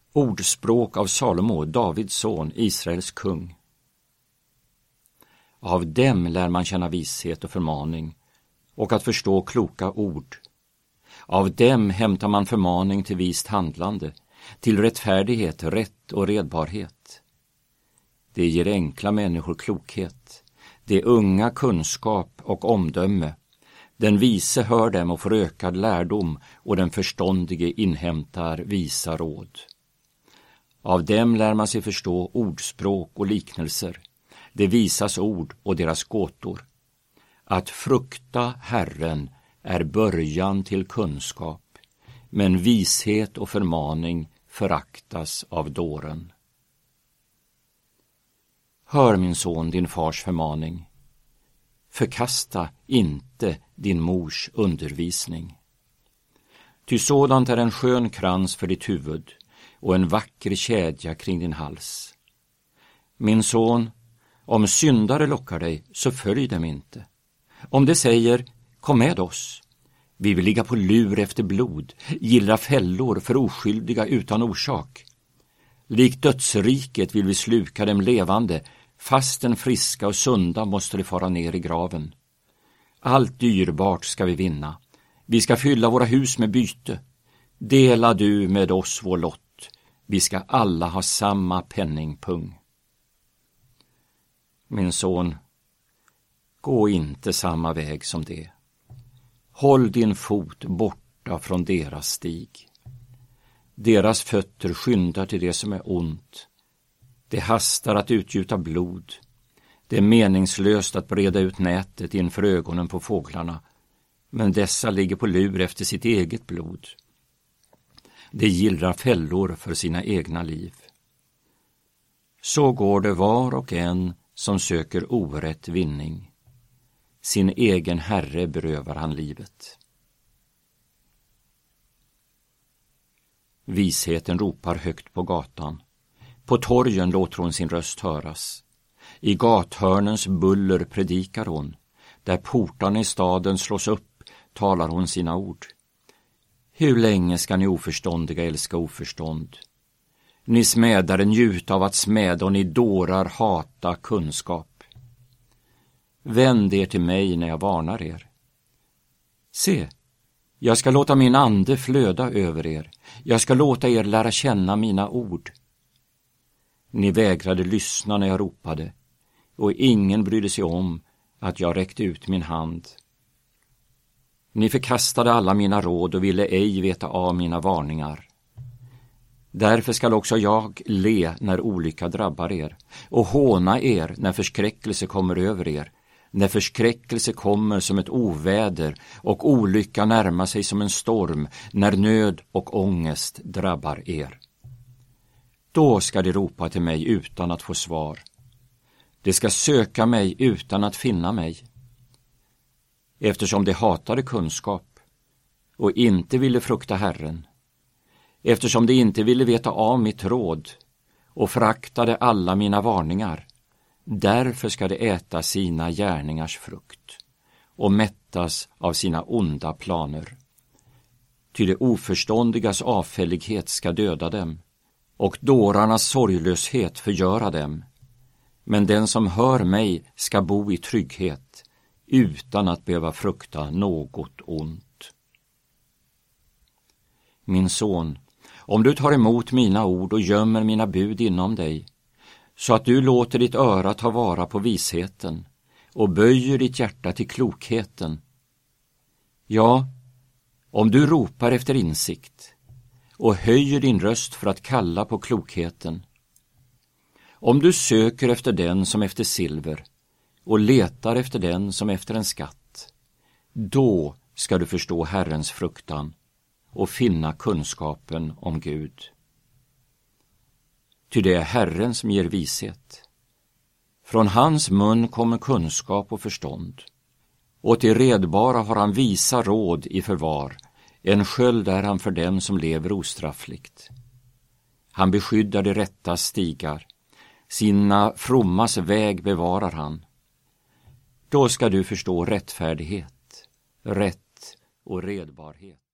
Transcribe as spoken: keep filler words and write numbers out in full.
Ordspråk av Salomo, Davids son, Israels kung. Av dem lär man känna vishet och förmaning och att förstå kloka ord. Av dem hämtar man förmaning till vist handlande, till rättfärdighet, rätt och redbarhet. Det ger enkla människor klokhet, det unga kunskap och omdöme. Den vise hör dem och får ökad lärdom, och den förståndige inhämtar visa råd. Av dem lär man sig förstå ordspråk och liknelser, det visas ord och deras gåtor. Att frukta Herren är början till kunskap, men vishet och förmaning föraktas av dåren. Hör, min son, din fars förmaning. Förkasta inte din mors undervisning. Ty sådant är en skön krans för ditt huvud och en vacker kedja kring din hals. Min son, om syndare lockar dig, så följ dem inte. Om de säger, kom med oss, vi vill ligga på lur efter blod, gillra fällor för oskyldiga utan orsak. Likt dödsriket vill vi sluka dem levande, fastän friska och sunda måste de fara ner i graven. Allt dyrbart ska vi vinna, vi ska fylla våra hus med byte. Dela du med oss vår lott, vi ska alla ha samma penningpung. Min son, gå inte samma väg som det. Håll din fot borta från deras stig. Deras fötter skyndar till det som är ont. Det hastar att utgjuta blod. Det är meningslöst att breda ut nätet inför ögonen på fåglarna, men dessa ligger på lur efter sitt eget blod. Det gillrar fällor för sina egna liv. Så går det var och en som söker orätt vinning. Sin egen herre berövar han livet. Visheten ropar högt på gatan. På torgen låter hon sin röst höras. I gathörnens buller predikar hon. Där portarna i staden slås upp talar hon sina ord. Hur länge ska ni oförståndiga älska oförstånd? Ni smädare njuta av att smäda och ni dårar hata kunskap. Vänd er till mig när jag varnar er. Se, jag ska låta min ande flöda över er. Jag ska låta er lära känna mina ord. Ni vägrade lyssna när jag ropade, och ingen brydde sig om att jag räckte ut min hand. Ni förkastade alla mina råd och ville ej veta av mina varningar. Därför skall också jag le när olycka drabbar er och håna er när förskräckelse kommer över er, när förskräckelse kommer som ett oväder och olycka närmar sig som en storm, när nöd och ångest drabbar er. Då ska de ropa till mig utan att få svar. De ska söka mig utan att finna mig. Eftersom de hatade kunskap och inte ville frukta Herren, eftersom de inte ville veta av mitt råd och föraktade alla mina varningar, därför ska de äta sina gärningars frukt och mättas av sina onda planer. Ty det oförståndigas avfällighet ska döda dem och dårarnas sorglöshet förgöra dem. Men den som hör mig ska bo i trygghet utan att behöva frukta något ont. Min son, om du tar emot mina ord och gömmer mina bud inom dig, så att du låter ditt öra ta vara på visheten och böjer ditt hjärta till klokheten. Ja, om du ropar efter insikt och höjer din röst för att kalla på klokheten, om du söker efter den som efter silver och letar efter den som efter en skatt, då ska du förstå Herrens fruktan och finna kunskapen om Gud. Ty det är Herren som ger vishet. Från hans mun kommer kunskap och förstånd. Och till redbara har han visa råd i förvar. En sköld är han för dem som lever ostraffligt. Han beskyddar de rätta stigar. Sina frommas väg bevarar han. Då ska du förstå rättfärdighet, rätt och redbarhet.